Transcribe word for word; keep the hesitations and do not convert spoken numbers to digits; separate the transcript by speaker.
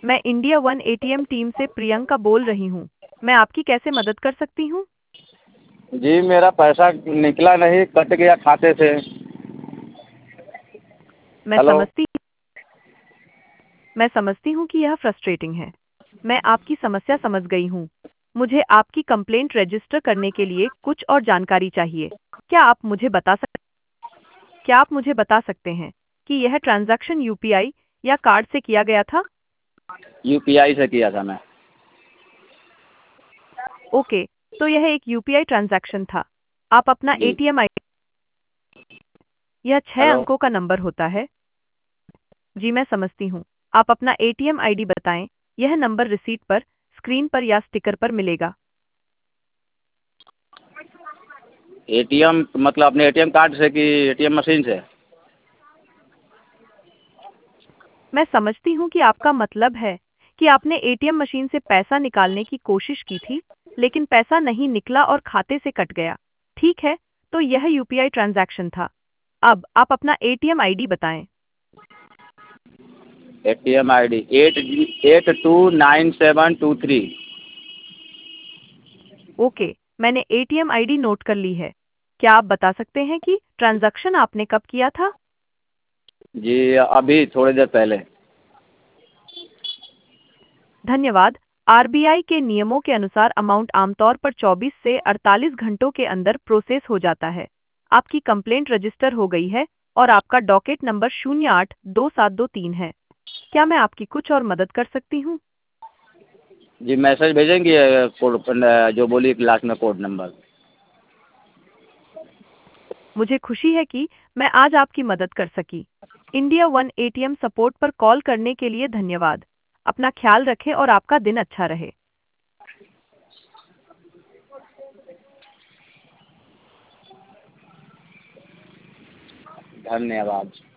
Speaker 1: मैं India one ATM team से प्रियंका बोल रही हूँ। मैं आपकी कैसे मदद कर सकती हूँ?
Speaker 2: जी मेरा पैसा निकला नहीं, कट गया खाते से।
Speaker 1: मैं
Speaker 2: हेलो।
Speaker 1: समझती मैं समझती हूँ कि यह फ्रस्ट्रेटिंग है। मैं आपकी समस्या समझ गई हूँ। मुझे आपकी कंप्लेंट रजिस्टर करने के लिए कुछ और जानकारी चाहिए। क्या आप मुझे बता सक क्या आप मुझे बता सकते हैं कि यह ट्रांजैक्शन यूपीआई या कार्ड से किया गया था?
Speaker 2: यूपीआई से किया था मैं।
Speaker 1: ओके, तो यह एक यूपीआई ट्रांजैक्शन था। आप अपना
Speaker 2: जी।
Speaker 1: एटीएम आई यह छह
Speaker 2: हेलो।
Speaker 1: अंकों का नंबर होता है। जी मैं समझती हूँ। आप अपना एटीएम आईडी बताएं। यह नंबर रिसीट पर, स्क्रीन पर या स्टिकर पर मिलेगा।
Speaker 2: एटीएम मतलब अपने एटीएम कार्ड से कि एटीएम मशीन से?
Speaker 1: मैं समझती हूँ कि आपका मतलब है कि आपने एटीएम मशीन से पैसा निकालने की कोशिश की थी, लेकिन पैसा नहीं निकला और खाते से कट गया। ठीक है, तो यह यूपीआई ट्रांजैक्शन था। अब आप अपना एटीएम आईडी बताएं।
Speaker 2: ATM ID eight eight two nine seven two three.
Speaker 1: Okay, मैंने एटीएम आईडी नोट कर ली है। क्या आप बता सकते हैं कि ट्रांजैक्शन आपने कब किया था?
Speaker 2: जी अभी थोड़ी देर पहले।
Speaker 1: धन्यवाद। आरबीआई के नियमों के अनुसार अमाउंट आमतौर पर चौबीस से अड़तालीस घंटों के अंदर प्रोसेस हो जाता है। आपकी कंप्लेंट रजिस्टर हो गई है और आपका डॉकेट नंबर शून्य आठ दो सात दो तीन है। क्या मैं आपकी कुछ और मदद कर सकती हूँ?
Speaker 2: जी मैसेज भेजेंगे कोड, जो बोली लास्ट में कोड नंबर।
Speaker 1: मुझे खुशी है कि मैं आज आपकी मदद कर सकी। इंडिया वन एटीएम सपोर्ट पर कॉल करने के लिए धन्यवाद। अपना ख्याल रखें और आपका दिन अच्छा रहे।
Speaker 2: धन्यवाद।